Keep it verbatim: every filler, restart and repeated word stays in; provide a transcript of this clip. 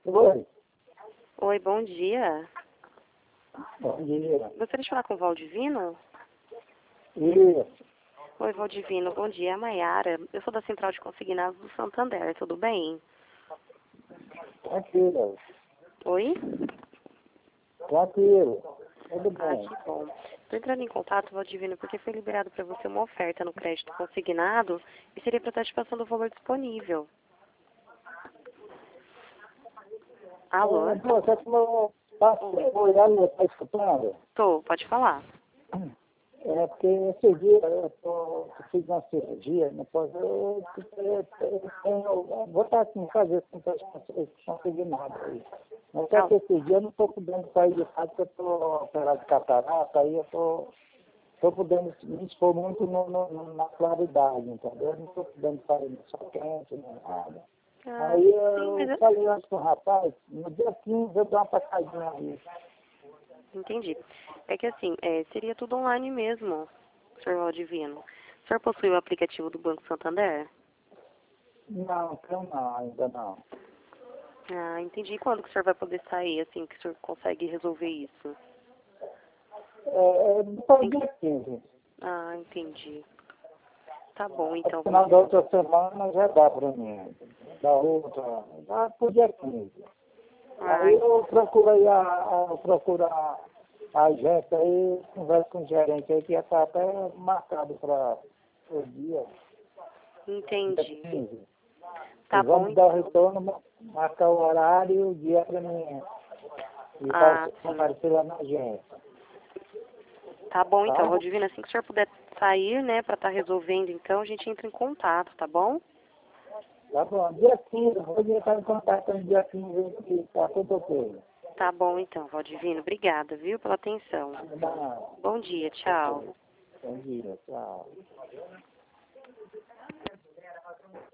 Oi, Oi, bom dia. bom dia. Gostaria de falar com o Valdivino? Isso, Oi, Valdivino, bom dia. É a Maiara. Eu sou da Central de Consignados do Santander, tudo bem? tranquilo, Oi? tranquilo, tudo Ah, bem. que bom. Estou entrando em contato, Valdivino, porque foi liberado para você uma oferta no crédito consignado e seria para estar te passando o valor disponível. Alô? É, pô, você falou, tá, Oi. olhando, está escutando? Tô, pode falar. É porque esse dia eu, tô, eu fiz uma cirurgia, né, pois eu, eu, eu, eu, eu vou estar assim, fazer com que eu consegui nada aí. Mas só Alô? que esse dia eu não estou podendo sair de casa, porque eu estou operado de catarata, aí eu estou estou podendo me expor muito no, no, no- na claridade, entendeu? Eu não estou podendo sair no sol quente, nem nada. Ah, Aí sim, mas eu eu... falei antes com o rapaz, no dia quinze eu dou uma passadinha aí. Entendi. É que assim, é, seria tudo online mesmo, senhor Valdivino. O senhor possui o aplicativo do Banco Santander? Não, então não, ainda não. Ah, entendi. E quando que o senhor vai poder sair, assim, que o senhor consegue resolver isso? É, é depois Tem do que... dia quinze. Ah, entendi. Tá bom, No então, final da Valdivino. outra semana já dá para mim. Da outra, dá pro dia quinze. Aí Ai, eu procuro aí a, a, eu procuro a, a agência aí, converso com o gerente aí, que já está até marcado para o dia, dia entendi. quinze. E Tá bom, vamos dar o então. retorno, ma- marcar o horário e o dia para mim e Ah, vai sim. aparecer lá na agência, Tá bom, então, tá? Valdivino. Assim que o senhor puder sair, né, pra estar resolvendo, então, a gente entra em contato, tá bom? Tá bom, dia quinze, vou entrar em contato no dia quinze que tá tudo ok. Tá bom, então, Valdivino. Obrigada, viu, pela atenção. Não, Bom dia, tchau. ok. Bom dia, tchau.